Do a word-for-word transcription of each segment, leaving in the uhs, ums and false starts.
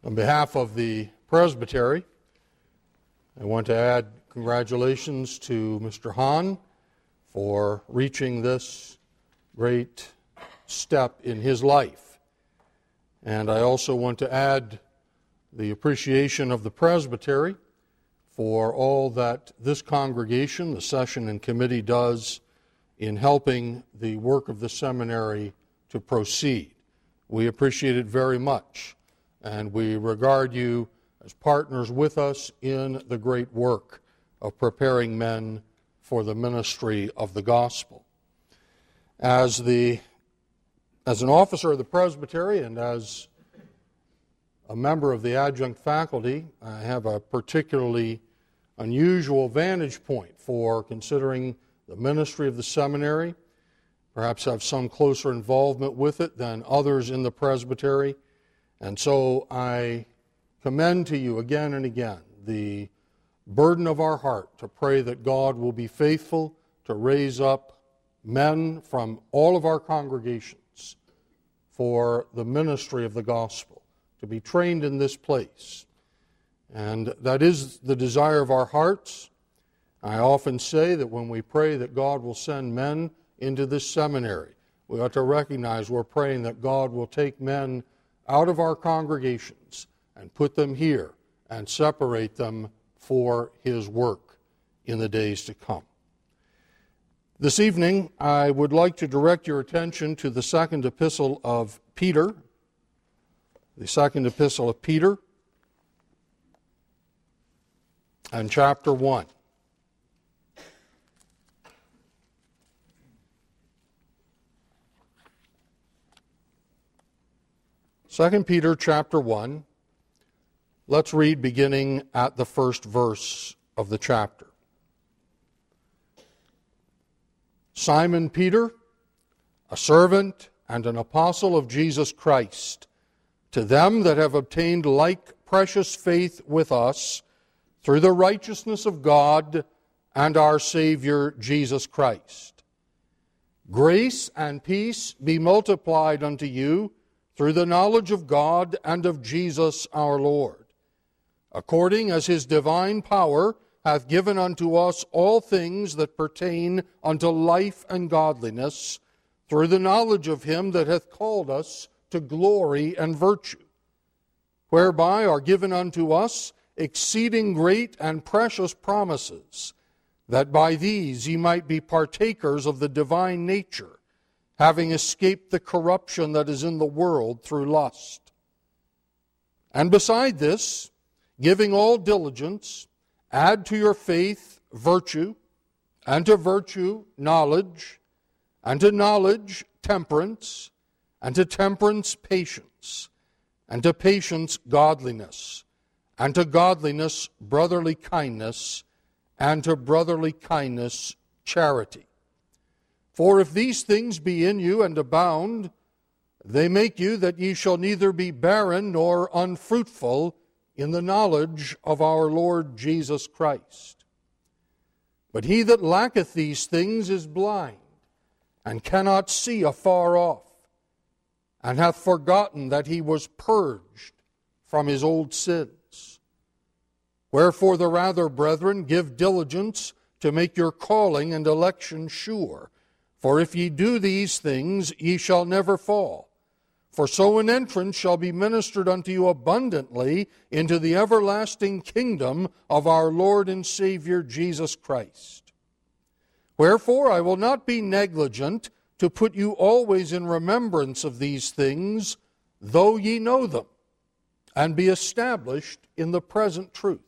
On behalf of the Presbytery, I want to add congratulations to Mister Hahn for reaching this great step in his life. And I also want to add the appreciation of the Presbytery for all that this congregation, the session and committee, does in helping the work of the seminary to proceed. We appreciate it very much, and we regard you as partners with us in the great work of preparing men for the ministry of the gospel. As the as an officer of the Presbytery and as a member of the adjunct faculty, I have a particularly unusual vantage point for considering the ministry of the seminary. Perhaps have some closer involvement with it than others in the Presbytery. And so I commend to you again and again the burden of our heart to pray that God will be faithful to raise up men from all of our congregations for the ministry of the gospel, to be trained in this place. And that is the desire of our hearts. I often say that when we pray that God will send men into this seminary, we ought to recognize we're praying that God will take men out of our congregations and put them here and separate them for His work in the days to come. This evening, I would like to direct your attention to the second epistle of Peter, the second epistle of Peter, and chapter one. Second Peter chapter one, let's read beginning at the first verse of the chapter. Simon Peter, a servant and an apostle of Jesus Christ, to them that have obtained like precious faith with us through the righteousness of God and our Savior Jesus Christ. Grace and peace be multiplied unto you through the knowledge of God and of Jesus our Lord, according as His divine power hath given unto us all things that pertain unto life and godliness, through the knowledge of Him that hath called us to glory and virtue, whereby are given unto us exceeding great and precious promises, that by these ye might be partakers of the divine nature, having escaped the corruption that is in the world through lust. And beside this, giving all diligence, add to your faith virtue, and to virtue knowledge, and to knowledge temperance, and to temperance patience, and to patience godliness, and to godliness brotherly kindness, and to brotherly kindness charity. For if these things be in you and abound, they make you that ye shall neither be barren nor unfruitful in the knowledge of our Lord Jesus Christ. But he that lacketh these things is blind, and cannot see afar off, and hath forgotten that he was purged from his old sins. Wherefore the rather, brethren, give diligence to make your calling and election sure. For if ye do these things, ye shall never fall. For so an entrance shall be ministered unto you abundantly into the everlasting kingdom of our Lord and Savior Jesus Christ. Wherefore I will not be negligent to put you always in remembrance of these things, though ye know them, and be established in the present truth.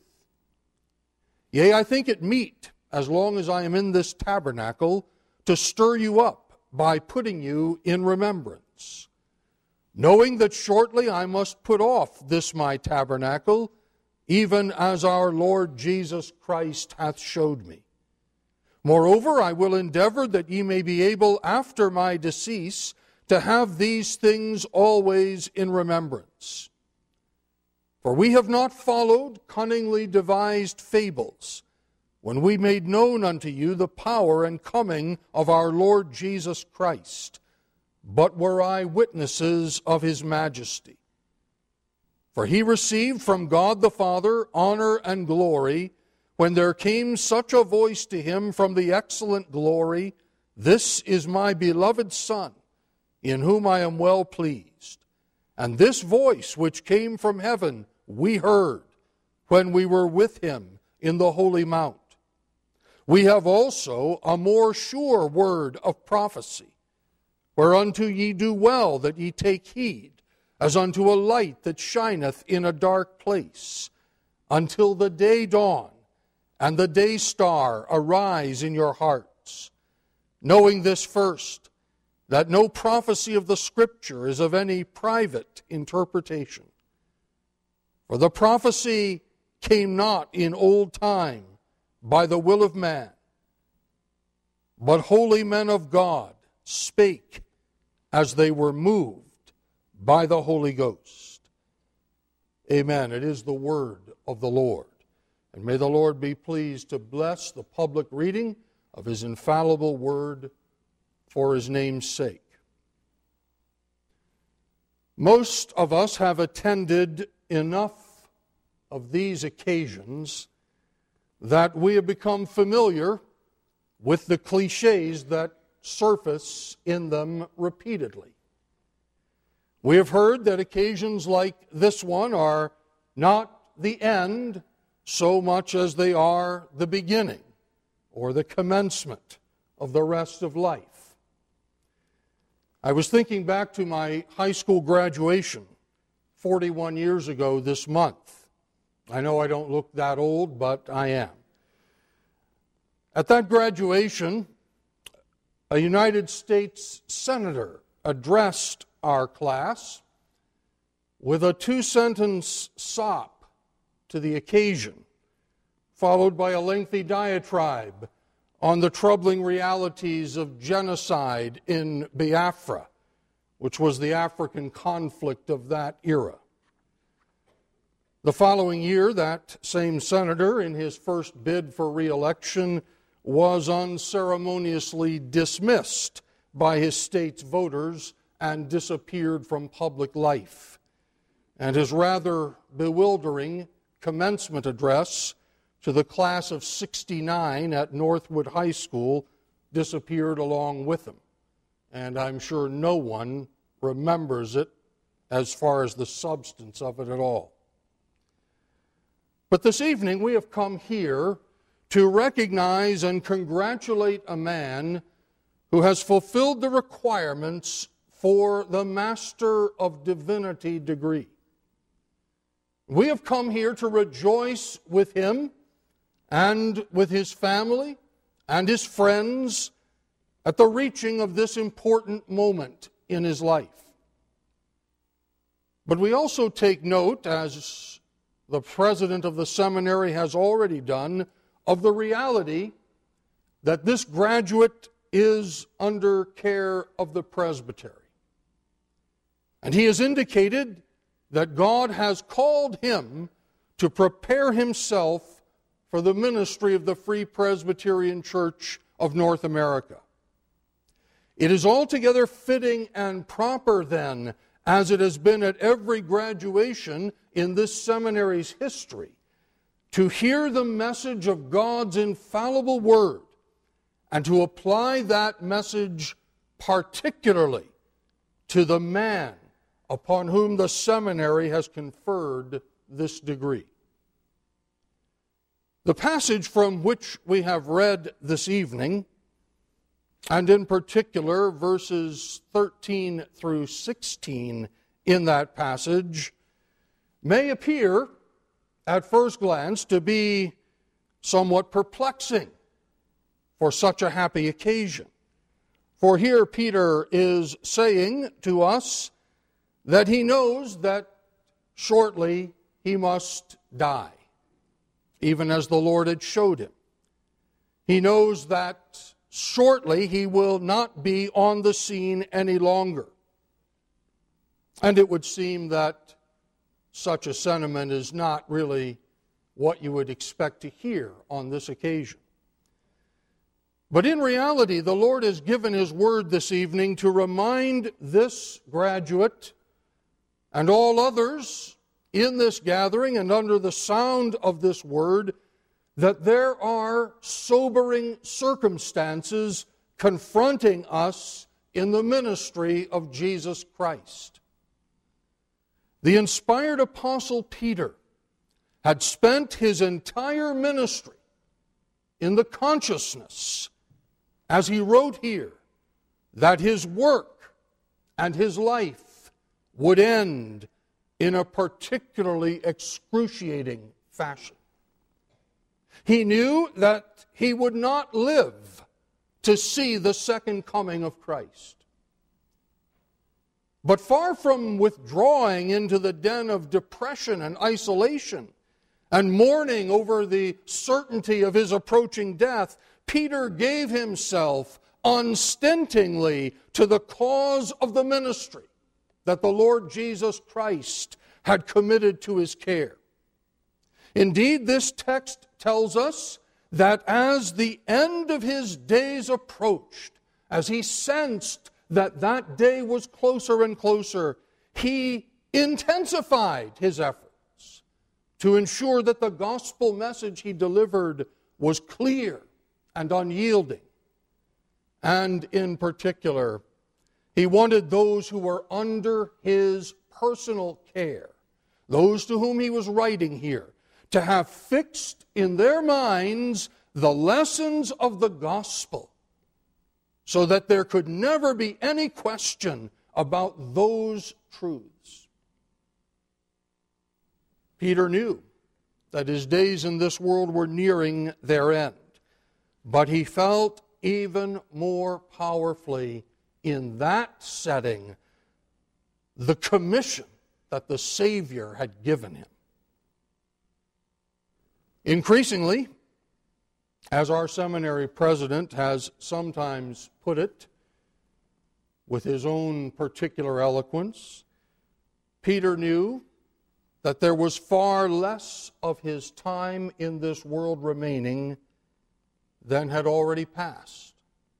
Yea, I think it meet, as long as I am in this tabernacle, to stir you up by putting you in remembrance, knowing that shortly I must put off this my tabernacle, even as our Lord Jesus Christ hath showed me. Moreover, I will endeavor that ye may be able after my decease to have these things always in remembrance. For we have not followed cunningly devised fables, when we made known unto you the power and coming of our Lord Jesus Christ, but were eyewitnesses of His majesty. For he received from God the Father honor and glory when there came such a voice to him from the excellent glory, "This is my beloved Son, in whom I am well pleased." And this voice which came from heaven we heard when we were with him in the holy mount. We have also a more sure word of prophecy, whereunto ye do well that ye take heed, as unto a light that shineth in a dark place, until the day dawn and the day star arise in your hearts, knowing this first, that no prophecy of the Scripture is of any private interpretation. For the prophecy came not in old time by the will of man, but holy men of God spake as they were moved by the Holy Ghost. Amen. It is the word of the Lord. And may the Lord be pleased to bless the public reading of his infallible word for his name's sake. Most of us have attended enough of these occasions that we have become familiar with the cliches that surface in them repeatedly. We have heard that occasions like this one are not the end so much as they are the beginning or the commencement of the rest of life. I was thinking back to my high school graduation forty-one years ago this month. I know I don't look that old, but I am. At that graduation, a United States Senator addressed our class with a two-sentence sop to the occasion, followed by a lengthy diatribe on the troubling realities of genocide in Biafra, which was the African conflict of that era. The following year, that same senator, in his first bid for re-election, was unceremoniously dismissed by his state's voters and disappeared from public life. And his rather bewildering commencement address to the class of sixty-nine at Northwood High School disappeared along with him. And I'm sure no one remembers it as far as the substance of it at all. But this evening we have come here to recognize and congratulate a man who has fulfilled the requirements for the Master of Divinity degree. We have come here to rejoice with him and with his family and his friends at the reaching of this important moment in his life. But we also take note, as the president of the seminary has already done, of the reality that this graduate is under care of the presbytery. And he has indicated that God has called him to prepare himself for the ministry of the Free Presbyterian Church of North America. It is altogether fitting and proper then, as it has been at every graduation in this seminary's history, to hear the message of God's infallible word and to apply that message particularly to the man upon whom the seminary has conferred this degree. The passage from which we have read this evening, and in particular verses thirteen through sixteen in that passage, may appear at first glance to be somewhat perplexing for such a happy occasion. For here Peter is saying to us that he knows that shortly he must die, even as the Lord had showed him. He knows that shortly he will not be on the scene any longer. And it would seem that such a sentiment is not really what you would expect to hear on this occasion. But in reality, the Lord has given His word this evening to remind this graduate and all others in this gathering and under the sound of this word that there are sobering circumstances confronting us in the ministry of Jesus Christ. The inspired apostle Peter had spent his entire ministry in the consciousness, as he wrote here, that his work and his life would end in a particularly excruciating fashion. He knew that he would not live to see the second coming of Christ. But far from withdrawing into the den of depression and isolation and mourning over the certainty of his approaching death, Peter gave himself unstintingly to the cause of the ministry that the Lord Jesus Christ had committed to his care. Indeed, this text tells us that as the end of his days approached, as he sensed that that day was closer and closer, he intensified his efforts to ensure that the gospel message he delivered was clear and unyielding. And in particular, he wanted those who were under his personal care, those to whom he was writing here, to have fixed in their minds the lessons of the gospel, so that there could never be any question about those truths. Peter knew that his days in this world were nearing their end, but he felt even more powerfully in that setting the commission that the Savior had given him. Increasingly, as our seminary president has sometimes put it, with his own particular eloquence, Peter knew that there was far less of his time in this world remaining than had already passed.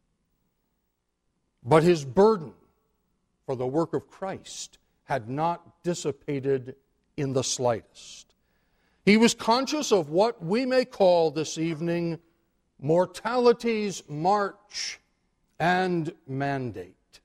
But his burden for the work of Christ had not dissipated in the slightest. He was conscious of what we may call this evening mortality's march and mandate.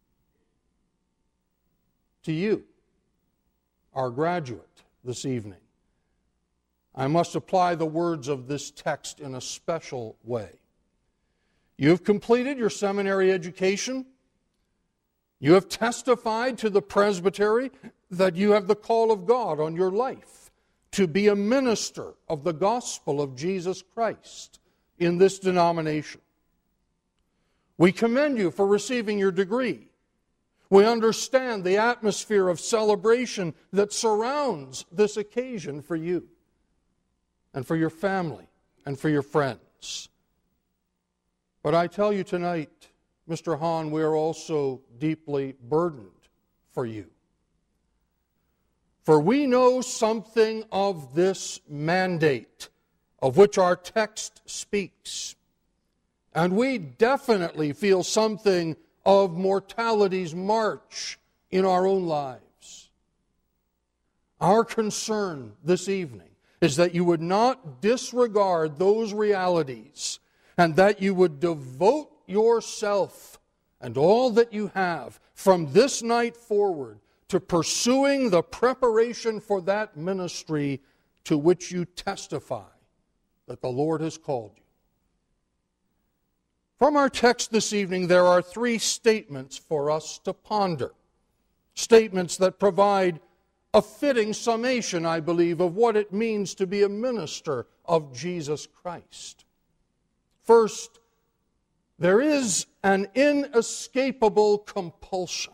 To you, our graduate this evening, I must apply the words of this text in a special way. You have completed your seminary education. You have testified to the presbytery that you have the call of God on your life to be a minister of the gospel of Jesus Christ in this denomination. We commend you for receiving your degree. We understand the atmosphere of celebration that surrounds this occasion for you and for your family and for your friends. But I tell you tonight, Mister Hahn, we are also deeply burdened for you. For we know something of this mandate of which our text speaks. And we definitely feel something of mortality's march in our own lives. Our concern this evening is that you would not disregard those realities and that you would devote yourself and all that you have from this night forward to pursuing the preparation for that ministry to which you testify that the Lord has called you. From our text this evening, there are three statements for us to ponder. Statements that provide a fitting summation, I believe, of what it means to be a minister of Jesus Christ. First, there is an inescapable compulsion.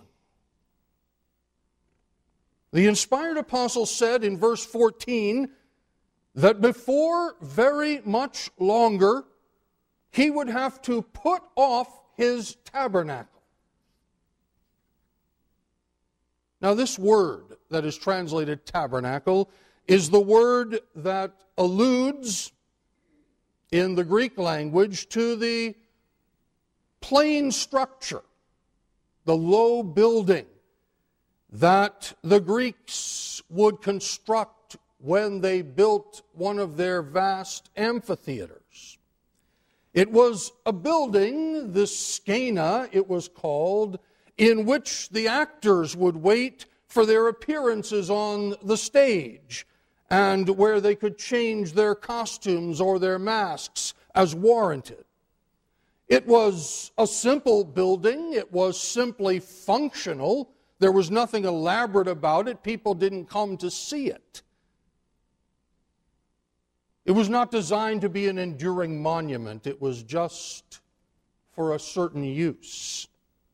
The inspired apostle said in verse fourteen that before very much longer, he would have to put off his tabernacle. Now, this word that is translated tabernacle is the word that alludes in the Greek language to the plain structure, the low building that the Greeks would construct when they built one of their vast amphitheaters. It was a building, the Scena it was called, in which the actors would wait for their appearances on the stage, and where they could change their costumes or their masks as warranted. It was a simple building. It was simply functional. There was nothing elaborate about it. People didn't come to see it. It was not designed to be an enduring monument. It was just for a certain use.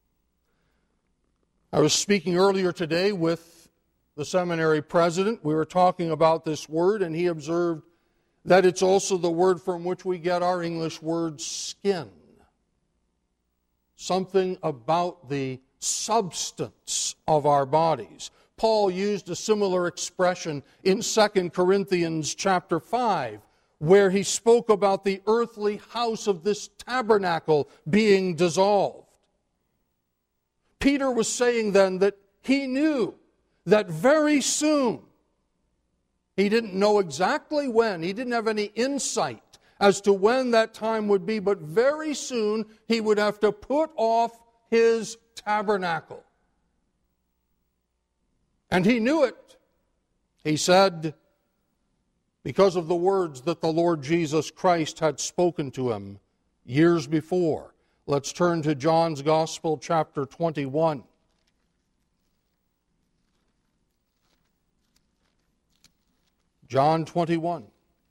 I was speaking earlier today with the seminary president. We were talking about this word, and he observed that it's also the word from which we get our English word skin. Something about the substance of our bodies. Paul used a similar expression in Second Corinthians chapter five, where he spoke about the earthly house of this tabernacle being dissolved. Peter was saying then that he knew that very soon, he didn't know exactly when, he didn't have any insight as to when that time would be, but very soon he would have to put off his tabernacle. And he knew it. He said, because of the words that the Lord Jesus Christ had spoken to him years before. Let's turn to John's Gospel, chapter twenty-one. John twenty-one.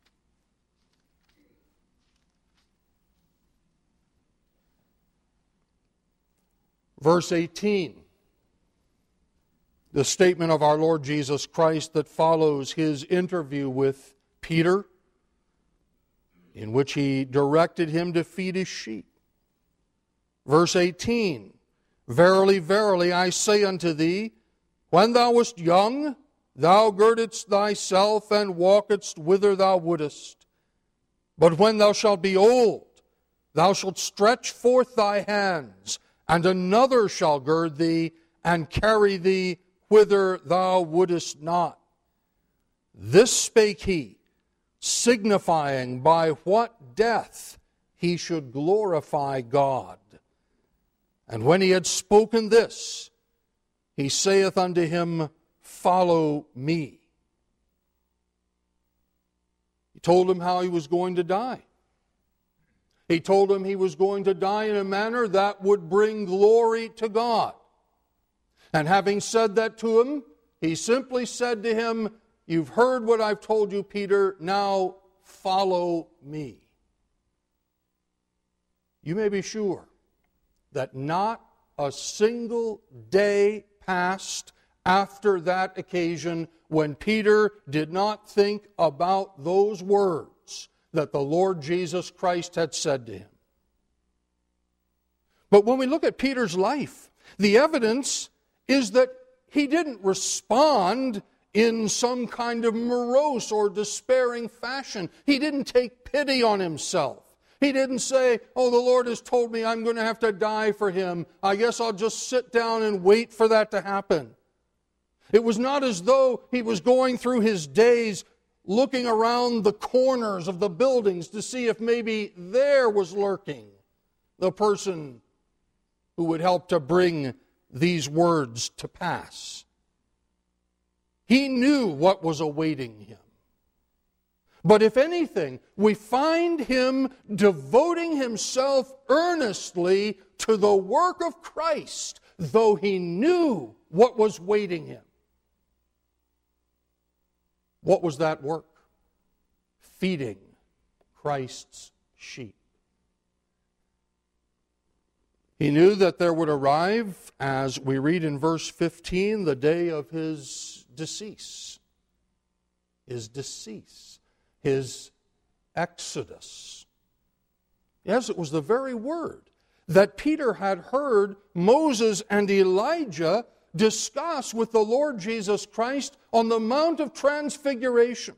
Verse eighteen. The statement of our Lord Jesus Christ that follows his interview with Peter, in which he directed him to feed his sheep. Verse eighteen, Verily, verily, I say unto thee, when thou wast young, thou girdedst thyself and walkedst whither thou wouldest. But when thou shalt be old, thou shalt stretch forth thy hands, and another shall gird thee and carry thee whither thou wouldest not. This spake he, signifying by what death he should glorify God. And when he had spoken this, he saith unto him, Follow me. He told him how he was going to die. He told him he was going to die in a manner that would bring glory to God. And having said that to him, he simply said to him, You've heard what I've told you, Peter, now follow me. You may be sure that not a single day passed after that occasion when Peter did not think about those words that the Lord Jesus Christ had said to him. But when we look at Peter's life, the evidence is that he didn't respond in some kind of morose or despairing fashion. He didn't take pity on himself. He didn't say, oh, the Lord has told me I'm going to have to die for him. I guess I'll just sit down and wait for that to happen. It was not as though he was going through his days looking around the corners of the buildings to see if maybe there was lurking the person who would help to bring these words to pass. He knew what was awaiting him. But if anything, we find him devoting himself earnestly to the work of Christ, though he knew what was waiting him. What was that work? Feeding Christ's sheep. He knew that there would arrive, as we read in verse fifteen, the day of his decease. His decease. His exodus. Yes, it was the very word that Peter had heard Moses and Elijah discuss with the Lord Jesus Christ on the Mount of Transfiguration.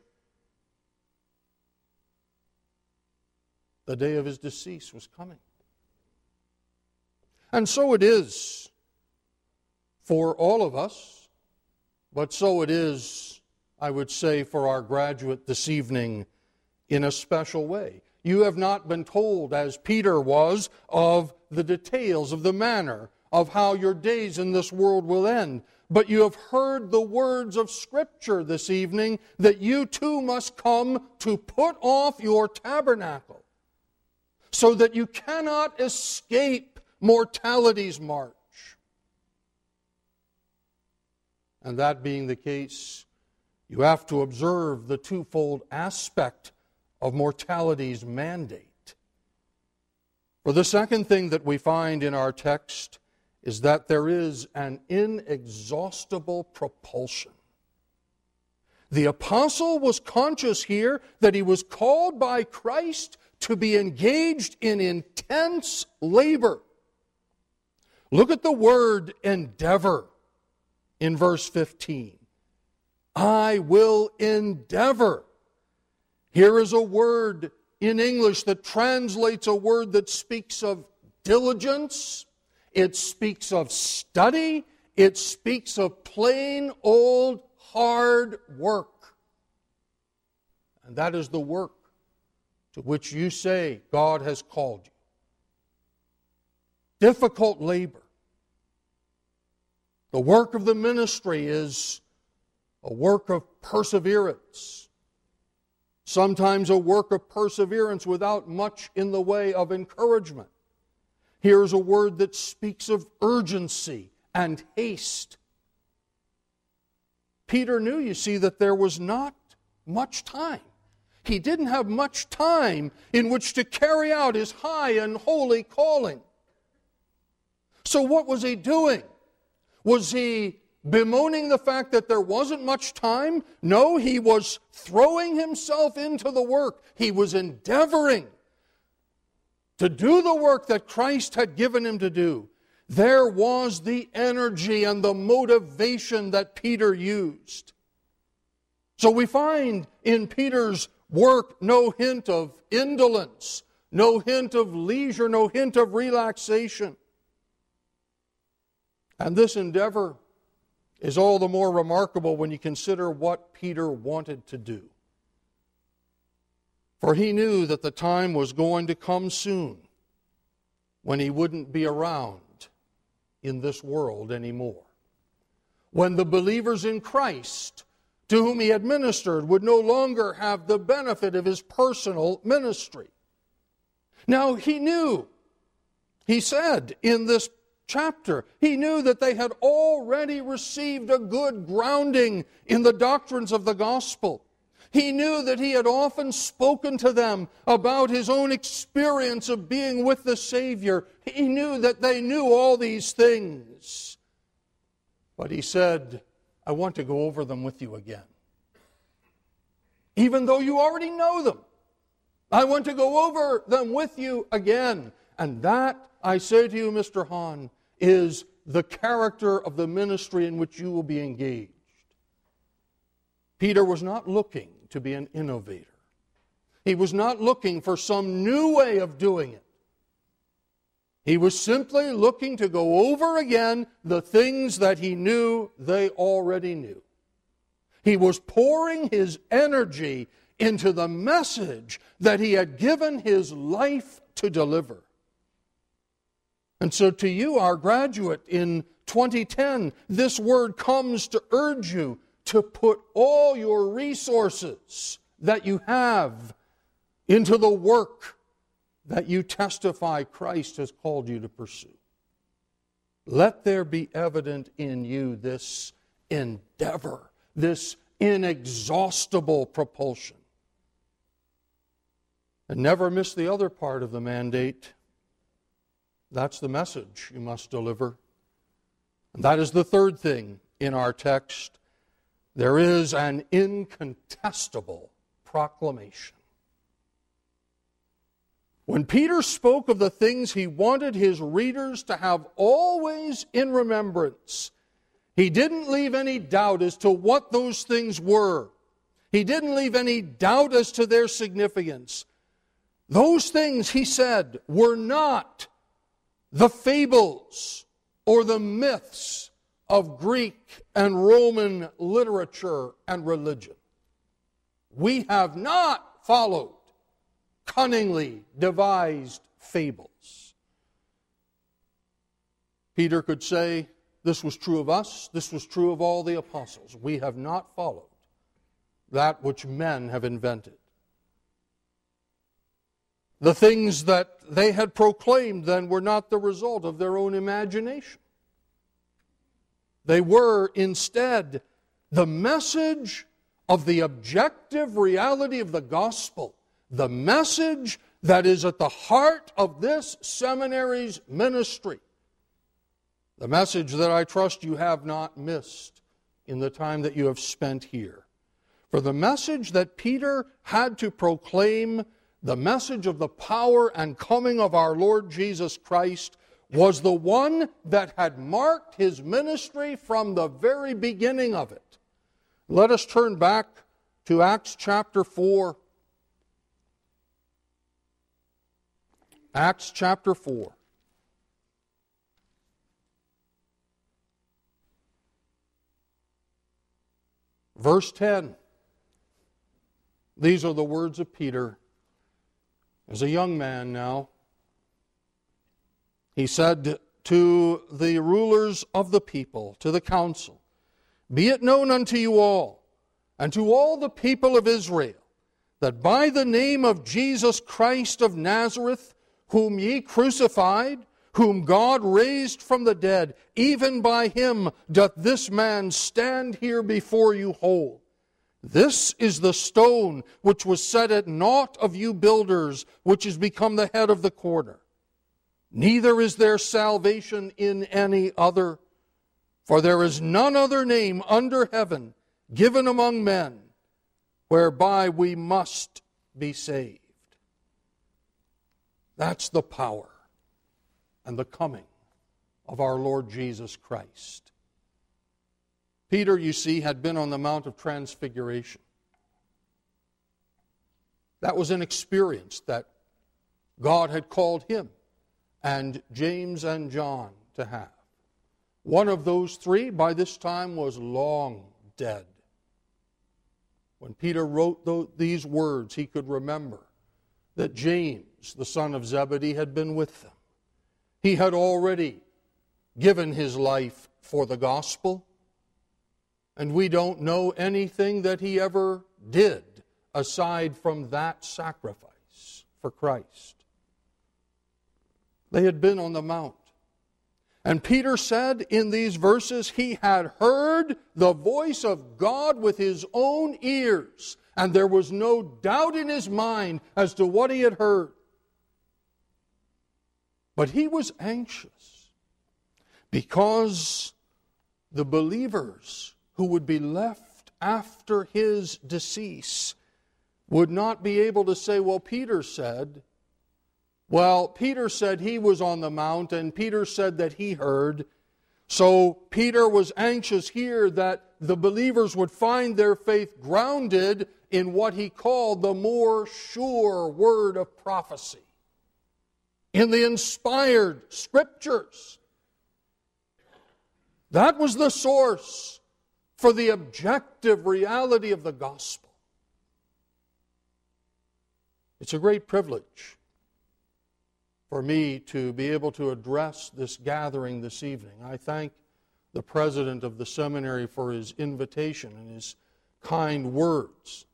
The day of his decease was coming. And so it is for all of us But so it is, I would say, for our graduate this evening in a special way. You have not been told, as Peter was, of the details, of the manner, of how your days in this world will end. But you have heard the words of Scripture this evening that you too must come to put off your tabernacle, so that you cannot escape mortality's march. And that being the case, you have to observe the twofold aspect of mortality's mandate. For the second thing that we find in our text is that there is an inexhaustible propulsion. The apostle was conscious here that he was called by Christ to be engaged in intense labor. Look at the word endeavor in verse fifteen. I will endeavor. Here is a word in English that translates a word that speaks of diligence. It speaks of study. It speaks of plain old hard work. And that is the work to which you say God has called you. Difficult labor. The work of the ministry is a work of perseverance. Sometimes a work of perseverance without much in the way of encouragement. Here's a word that speaks of urgency and haste. Peter knew, you see, that there was not much time. He didn't have much time in which to carry out his high and holy calling. So what was he doing? Was he bemoaning the fact that there wasn't much time? No, he was throwing himself into the work. He was endeavoring to do the work that Christ had given him to do. There was the energy and the motivation that Peter used. So we find in Peter's work no hint of indolence, no hint of leisure, no hint of relaxation. And this endeavor is all the more remarkable when you consider what Peter wanted to do. For he knew that the time was going to come soon when he wouldn't be around in this world anymore. When the believers in Christ, to whom he had ministered, would no longer have the benefit of his personal ministry. Now he knew, he said in this chapter, he knew that they had already received a good grounding in the doctrines of the gospel. He knew that he had often spoken to them about his own experience of being with the Savior. He knew that they knew all these things. But he said, I want to go over them with you again. Even though you already know them, I want to go over them with you again. And that, I say to you, Mister Hahn, is the character of the ministry in which you will be engaged. Peter was not looking to be an innovator. He was not looking for some new way of doing it. He was simply looking to go over again the things that he knew they already knew. He was pouring his energy into the message that he had given his life to deliver. And so to you, our graduate, in twenty ten, this word comes to urge you to put all your resources that you have into the work that you testify Christ has called you to pursue. Let there be evident in you this endeavor, this inexhaustible propulsion. And never miss the other part of the mandate. That's the message you must deliver. And that is the third thing in our text. There is an incontestable proclamation. When Peter spoke of the things he wanted his readers to have always in remembrance, he didn't leave any doubt as to what those things were. He didn't leave any doubt as to their significance. Those things, he said, were not the fables or the myths of Greek and Roman literature and religion. We have not followed cunningly devised fables. Peter could say, this was true of us, this was true of all the apostles. We have not followed that which men have invented. The things that they had proclaimed then were not the result of their own imagination. They were instead the message of the objective reality of the gospel, the message that is at the heart of this seminary's ministry. The message that I trust you have not missed in the time that you have spent here. For the message that Peter had to proclaim, the message of the power and coming of our Lord Jesus Christ, was the one that had marked his ministry from the very beginning of it. Let us turn back to Acts chapter four. Acts chapter four. Verse ten. These are the words of Peter. As a young man now, he said to the rulers of the people, to the council, "Be it known unto you all, and to all the people of Israel, that by the name of Jesus Christ of Nazareth, whom ye crucified, whom God raised from the dead, even by him doth this man stand here before you whole. This is the stone which was set at naught of you builders, which is become the head of the corner. Neither is there salvation in any other, for there is none other name under heaven given among men, whereby we must be saved." That's the power and the coming of our Lord Jesus Christ. Peter, you see, had been on the Mount of Transfiguration. That was an experience that God had called him and James and John to have. One of those three by this time was long dead. When Peter wrote these words, he could remember that James, the son of Zebedee, had been with them. He had already given his life for the gospel, and we don't know anything that he ever did aside from that sacrifice for Christ. They had been on the mount. And Peter said in these verses, he had heard the voice of God with his own ears, and there was no doubt in his mind as to what he had heard. But he was anxious because the believers who would be left after his decease would not be able to say, well, Peter said, well, Peter said he was on the mount, and Peter said that he heard. So Peter was anxious here that the believers would find their faith grounded in what he called the more sure word of prophecy, in the inspired Scriptures. That was the source for the objective reality of the gospel. It's a great privilege for me to be able to address this gathering this evening. I thank the president of the seminary for his invitation and his kind words.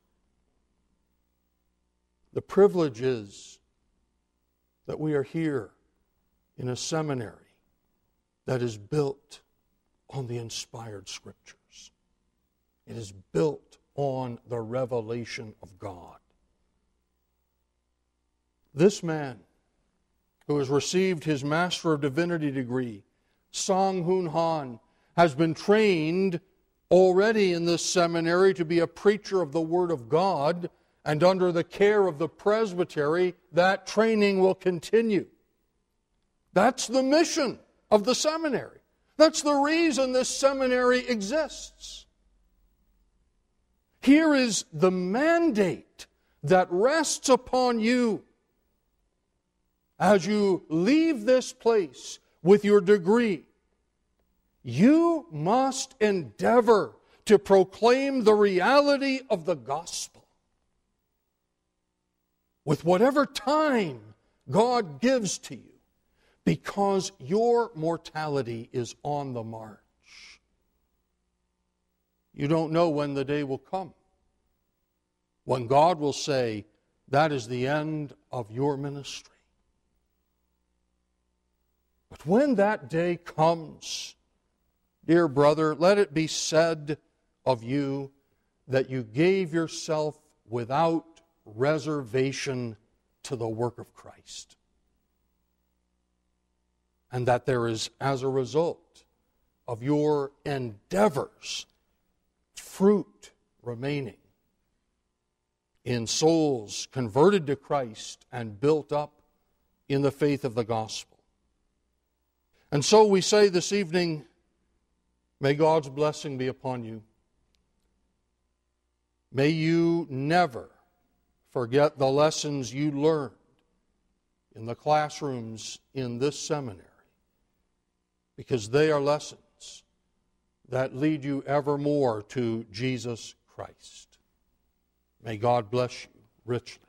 The privilege is that we are here in a seminary that is built on the inspired Scriptures. It is built on the revelation of God. This man who has received his Master of Divinity degree, Song Hoon Han, has been trained already in this seminary to be a preacher of the Word of God, and under the care of the presbytery, that training will continue. That's the mission of the seminary. That's the reason this seminary exists. Here is the mandate that rests upon you as you leave this place with your degree. you must endeavor to proclaim the reality of the gospel with whatever time God gives to you, because your mortality is on the march. You don't know when the day will come when God will say, that is the end of your ministry. But when that day comes, dear brother, let it be said of you that you gave yourself without reservation to the work of Christ. And that there is, as a result of your endeavors, fruit remaining in souls converted to Christ and built up in the faith of the gospel. And so we say this evening, may God's blessing be upon you. May you never forget the lessons you learned in the classrooms in this seminary, because they are lessons that lead you evermore to Jesus Christ. May God bless you richly.